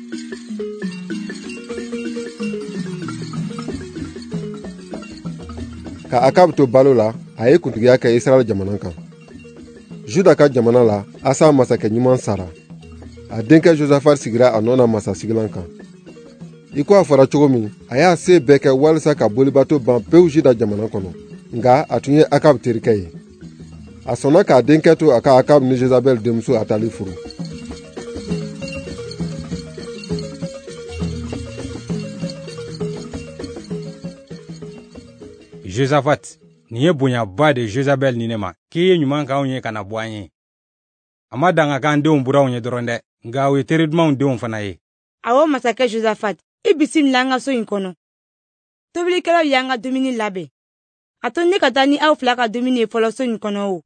Ka Akab to balo la, a ye kuntigiya kɛ Israɛl jamana kan. Juda ka jamana la, Asa masakɛ ɲuman sara. A denkɛ Josafat sigira a nɔ na masasigilan kan. I ko a fɔra cogo min, a y'a se bɛɛ kɛ walisa ka bolibato ban pewu Juda jamana kɔnɔ. Nga a tun ye Akab terikɛ ye. A sɔnna k'a denkɛ to a ka Akab ni Jezabel denmuso Atali furu. Josaphat, nin ye bonyaba de Jezabel ni ne ma, k'i ye ɲuman k'anw ye ka na bɔ an ye. A ma dan ka k'an denw buranw ye dɔrɔn dɛ, nka o ye teri dumanw denw fana ye. Awɔ masakɛ Josaphat, I bisimila an ka so in kɔnɔ. Tobilikɛlaw y'an ka dumuni labɛn. A to ne ka taa ni aw fila ka dumuni ye fɔlɔ so in kɔnɔ o.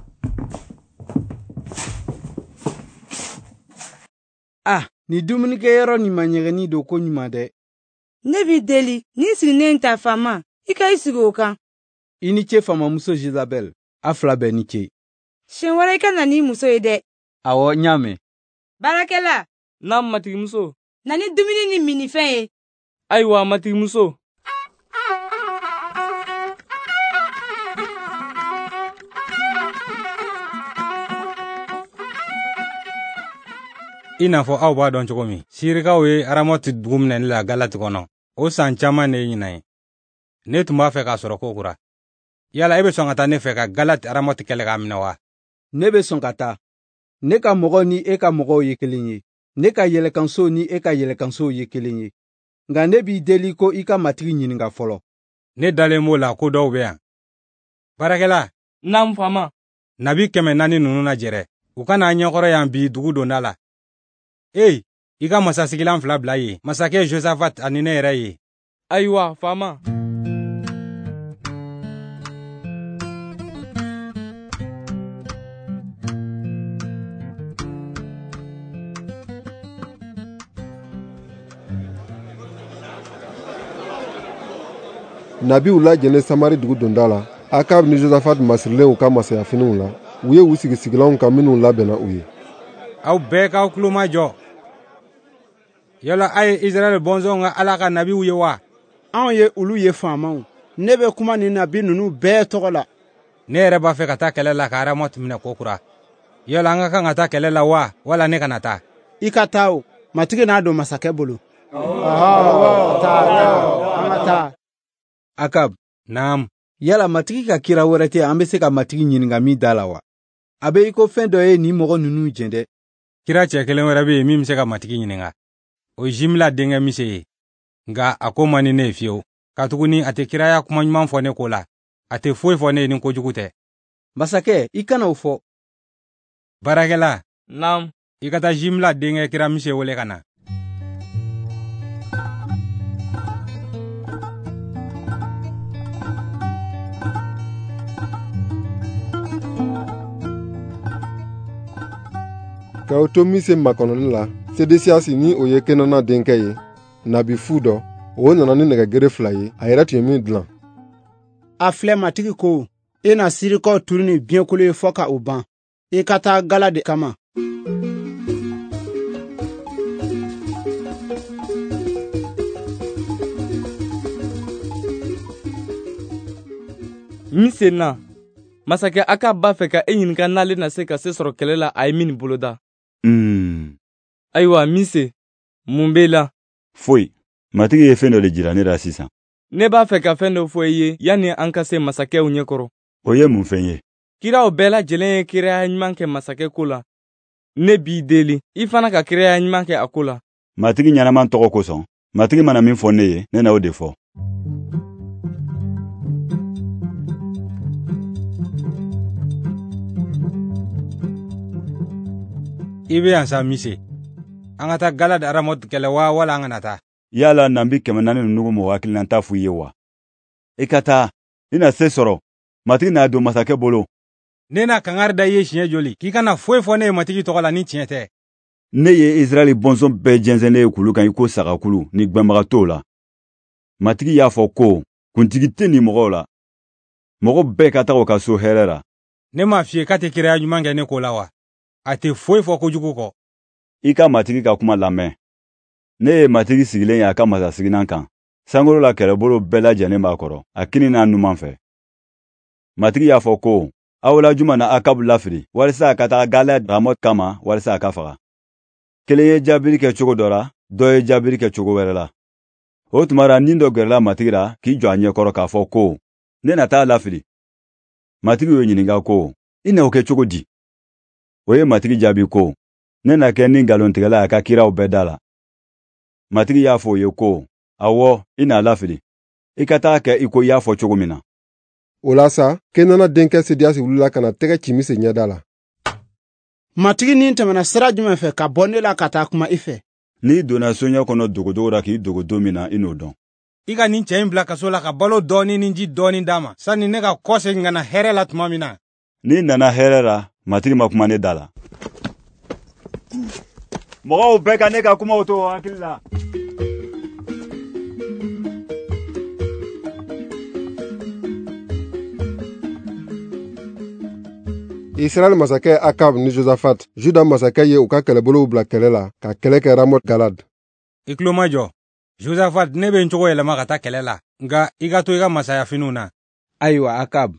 Ni dumunikɛyɔrɔ nin ma ɲɛgɛnni don ko ɲuman dɛ. Ne b'i deli, ni sirilen ta fama, I ka I sigi o kan. I ni ce famamuso Jezabel, a fila bɛɛ ni ce. Siɲɛ wɛrɛ I ka na n'i muso ye dɛ. Awɔ, n y'a mɛn. Baarakɛla. Naam matigimuso. Na ni dumuni ni minifɛn ye. Ayiwa matigimuso. I n'a fɔ aw b'a dɔn cogo min, Sirikaw ye Aramoti dugu minɛ ne la Galati kɔnɔ. O san caman ne ye ɲinan ye. Ne tun b'a fɛ k'a sɔrɔ ko kura. Yala e bɛ sɔn ka taa ne fɛ ka Galati Aramoti kɛlɛ k'a minɛ wa? Ne bɛ sɔn ka taa. Ne ka mɔgɔw ni e ka mɔgɔw ye kelen ye. Ne ka yɛlɛkansow ni e ka yɛlɛkansow ye kelen ye. Nka ne b'i deli ko I ka matigi ɲininka fɔlɔ. Ne dalen b'o la ko dɔw bɛ yan. Baarakɛla. Naam fama. Nabi 400 ninnu lajɛrɛ. U ka n'a ɲɛkɔrɔ yan bi dugu donda la. I ka masasigilan fila bila ye, masakɛ Josaphat ani ne yɛrɛ ye. Ayiwa fama. Nabiw lajɛlen Samari dugu donda la, Akab ni Josafat masirilen u ka masayafiniw la, u ye u sigisigilanw kan minnu labɛnna u ye. Aw bɛɛ k'aw tulo majɔ. Yala a ye Israɛl bɔnsɔnw ka Ala ka nabiw ye wa? Anw ye olu ye faamaw. Ne bɛ kuma ni nabi ninnu bɛɛ tɔgɔ la. Ne yɛrɛ b'a fɛ ka taa kɛlɛ la ka Aramoti minɛ ko kura. Yala an ka kan ka taa kɛlɛ la wa, wala ne kana taa? I ka taa o, matigi n'a don masakɛ bolo. taa. Akab. Naam. Yala matigi ka kira wɛrɛ tɛ an bɛ se ka matigi ɲininka min da la wa? A bɛ I ko fɛn dɔ ye nin mɔgɔ ninnu jɛn dɛ. Kira cɛ kelen wɛrɛ bɛ yen min bɛ se ka matigi ɲininka. O ye Jimla denkɛ Mise ye. Nka a ko man di ne ye fiyewu. Katuguni a tɛ kiraya kuma ɲuman fɔ ne ko la. A tɛ foyi fɔ ne ye ni kojugu tɛ. Masakɛ, I kana o fɔ. Baarakɛla. Naam. I ka taa Jimla denkɛ kira Mise wele ka na. Ka o to Mise makɔnɔli la, Sedesiasi ni o ye Kenana denkɛ ye, nabi fu dɔ, o nana ni nɛgɛgere 2 ye, a yɛrɛ tun ye min dilan. A filɛ matigi ko, I na Sirikaw turu ni biɲɛkolo ye fɔ ka o ban. I ka taa Gala de kama. Mise na. Masakɛ Akab b'a fɛ ka e ɲininka n'ale na se ka se sɔrɔ kɛlɛ la a ye min boloda. Ayiwa Mise, mun b'e la? Foyi. Matigi ye fɛn dɔ de jira ne la sisan. Ne b'a fɛ ka fɛn dɔ fɔ I ye yanni an ka se masakɛw ɲɛkɔrɔ. O ye mun fɛn ye? Kiraw bɛɛ lajɛlen ye kiraya ɲuman kɛ masakɛ ko la. Ne b'i deli, I fana ka kiraya ɲuman kɛ a ko la. Matigi ɲɛnaman tɔgɔ kosɔn, matigi mana min fɔ ne ye, ne na o de fɔ. I bɛ yan sa Mise. An ka taa Galati Aramoti kɛlɛ wa wala an kana taa? Yala nabi 400 ninnu mɔgɔ hakilina t'a f'u ye wa? I ka taa, I na se sɔrɔ, matigi n'a don masakɛ bolo. Ne na kangari da I ye siɲɛ joli k'i kana foyi fɔ ne ye matigi tɔgɔ la ni tiɲɛ tɛ? Ne ye Israɛl bɔnsɔn bɛɛ jɛnsɛnnen ye kulu kan I ko sagakulu ni gbɛnbaga t'o la. Matigi y'a fɔ ko kuntigi tɛ nin mɔgɔw la. Mɔgɔ bɛɛ ka taga o ka so hɛrɛ la. Ne m'a f'i ye k'a tɛ kiraya ɲuman kɛ ne ko la wa? A tɛ foyi fɔ kojugu kɔ. I ka matigi ka kuma lamɛn. ne ye matigi sigilen ye a ka masasiginan kan sankolo la kɛlɛbolo bɛɛ lajɛlen b'a kɔrɔ a kini n'a numan fɛ. Matigi y'a fɔ ko aw la juma na Akabu lafili walisa a ka taga Galad Ramot kama walisa a ka faga. Kelen ye jaabiri kɛ cogo dɔ la, dɔ ye jaabiri kɛ cogo wɛrɛ la. O tuma ra nin dɔ gɛrɛla matigi la k'i jɔ a ɲɛkɔrɔ k'a fɔ ko ne na taa lafili. Matigi y'o ɲininka ko i n'o kɛ cogo di? O ye matigi jaabi ko ne na kɛ ni ngalontigɛla a ka kiraw bɛɛ da la. Matigi y'a fɔ o ye ko awɔ i n'a lafili i ka taa kɛ i ko i y'a fɔ cogo min na. O la sa Kenana denkɛ Sediyasi wulila ka na tɛgɛ ci Mise ɲɛda la. Matigi nin tɛmɛna sira jumɛn fɛ ka bɔ ne la ka taa kuma i fɛ? N'i donna soɲɛ kɔnɔ dogodogo ra k'i dogo don min na i n'o dɔn. I ka nin cɛ in bila kaso la ka balo dɔɔni ni ji dɔɔni d'a ma sanni ne ka kɔsegin ka na hɛrɛ la tuma min na. N'i nana hɛrɛ la matigi ma kuma ne da la. Mɔgɔw bɛɛ ka ne ka kumaw to hakili la. Israɛl masakɛ Akab ni Josafat, Juda masakɛ ye u ka kɛlɛbolow bila kɛlɛ la ka kɛlɛ kɛ Ramot Galad. I tulo ma jɔ. Josafat ne bɛ n cogo yɛlɛma ka taa kɛlɛ la, nka i ka to i ka masaya finiw na. Ayiwa Akab.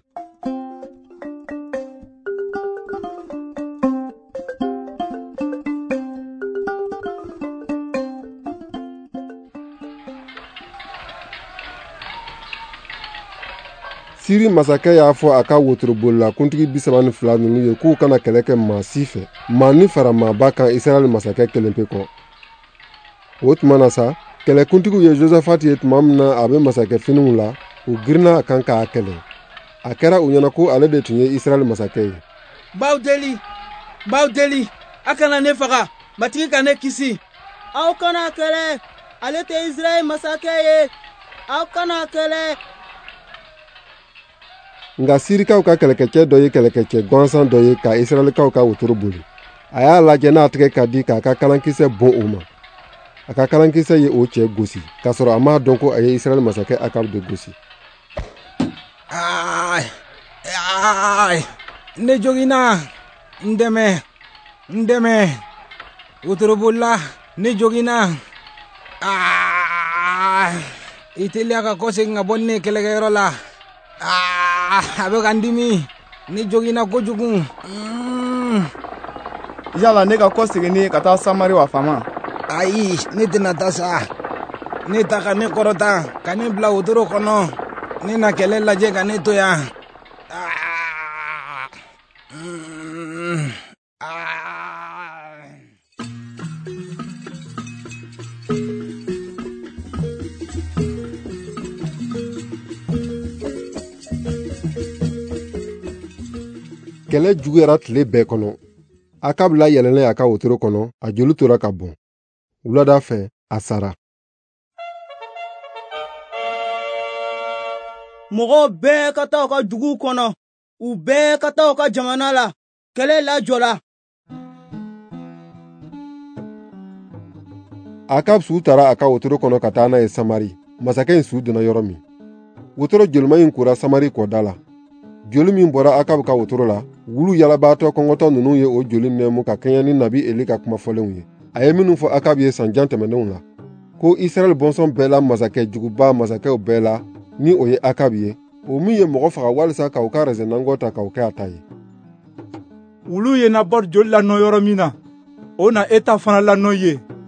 Siri masakɛ y'a fɔ a ka wotorobolila kuntigi 32 ninnu ye k'u kana kɛlɛ kɛ maa si fɛ, maa ni fara maaba kan Israɛl masakɛ kelen pe kɔ. O tuma na sa, kɛlɛkuntigiw ye Josafat ye tuma min na a bɛ masakɛ finiw la, u girinna a kan k'a kɛlɛ. A kɛra u ɲɛna ko ale de tun ye Israɛl masakɛ ye. Baw deli, a kana ne faga, matigi ka ne kisi. Aw kana kɛlɛ, ale tɛ Israɛl masakɛ ye, aw kana kɛlɛ. Nka Sirikaw ka kɛlɛkɛcɛ dɔ ye kɛlɛkɛcɛ gansan dɔ ye ka Israɛlikaw ka wotoro boli. A y'a lajɛ n'a tɛgɛ ka di k'a ka kalankisɛ bon o ma. A ka kalankisɛ ye o cɛ gosi, k'a sɔrɔ a m'a dɔn ko a ye Israɛl masakɛ Akab de gosi. Ne jogina, n dɛmɛ, wotorobolila, ne jogina. I teliya ka kɔsegin ka bɔ ne kɛlɛkɛyɔrɔ la. A bɛ ka n dimi, ne jogina kojugu. Yala ne ka kɔsegin ka taa Samari wa faama? Ayi, ne tɛna taa sa. Ne ta ka ne kɔrɔta, ka ne bila wotoro kɔnɔ. Ne na kɛlɛ lajɛ ka ne to yan. Kɛlɛ juguyara tile bɛɛ kɔnɔ. Akab la yɛlɛnna a ka wotoro kɔnɔ, a joli tora ka bɔn. Wulada fɛ, a sara. Mɔgɔw bɛɛ ka taa u ka duguw kɔnɔ, u bɛɛ ka taa u ka jamana la, kɛlɛ lajɔla. Akab su taara a ka wotoro kɔnɔ ka taa n'a ye Samari. Masakɛ in su donna yɔrɔ min. Wotoro joliman in kora Samari kɔda la. Joli min bɔra Akab ka wotoro la, wulu yalabaatɔ kɔngɔtɔ ninnu ye o joli nɛmu ka kɛɲɛ ni Nabi Eli ka kumafɔlenw ye. A ye minnu fɔ Akab ye sanjan tɛmɛnenw la, ko Israɛl bɔnsɔn bɛɛ la masakɛ juguba masakɛw bɛɛ la, ni o ye Akab ye, o min ye mɔgɔ faga walisa k'aw ka rɛsɛnnangɔ ta k'aw kɛ a ta ye. Wulu ye Nabɔt joli lanɔ yɔrɔ min na, o na e ta fana lanɔ ye.